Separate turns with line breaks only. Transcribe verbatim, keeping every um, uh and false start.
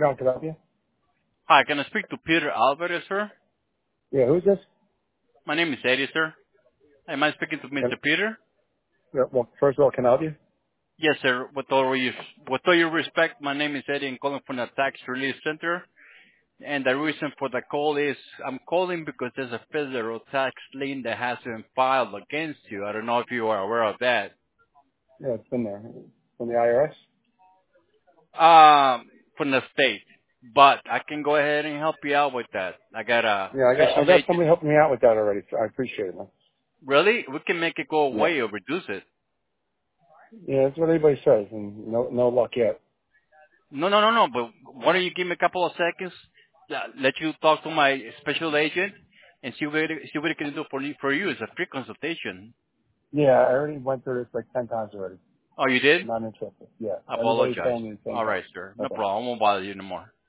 John, can I help you?
Hi, can I speak to Peter Alvarez, sir?
Yeah, who's this?
My name is Eddie, sir. Am I speaking to
Can,
Mister Peter?
yeah, well, first of all, can I help you?
Yes, sir. With all your, with all your respect, my name is Eddie. I'm calling from the Tax Relief Center. And the reason for the call is I'm calling because there's a federal tax lien that has been filed against you. I don't know if you are aware of that.
Yeah, it's been there. From the I R S?
Um, from the state. But I can go ahead and help you out with that. I got a
Yeah, I got I
special
got
agent.
somebody helping me out with that already. So I appreciate it, man.
Really? We can make it go
Yeah.
away or reduce it.
Yeah, that's what everybody says, and no no luck yet.
No, no, no, no. But why don't you give me a couple of seconds? uh, Let you talk to my special agent and see what see what he can do for you. For you, it's a free consultation.
Yeah, I already went through this like ten times already.
Oh, you did?
I'm not interested. Yeah,
I
everybody's
apologize.
telling me the same
All
thing.
right, sir. No
Okay.
problem. I won't bother you no more.